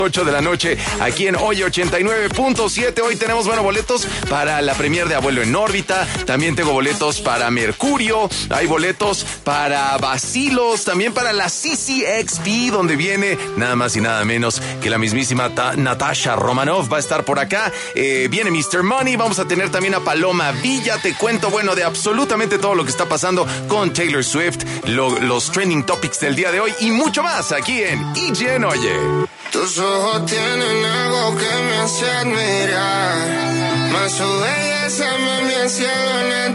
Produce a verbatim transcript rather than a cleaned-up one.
ocho de la noche, aquí en Hoy ochenta y nueve punto siete. Hoy tenemos, bueno, boletos para la premier de Abuelo en órbita. También tengo boletos para Mercurio. Hay boletos para Vacilos. También para la C C X P, donde viene nada más y nada menos que la mismísima Ta- Natasha Romanoff. Va a estar por acá. Eh, viene mister Money. Vamos a tener también a Paloma Villa. Te cuento, bueno, de absolutamente todo lo que está pasando con Taylor Swift, lo, los trending topics del día de hoy y mucho más aquí en E G N Oye. Tus ojos tienen algo que me hace admirar, más su belleza me, me hace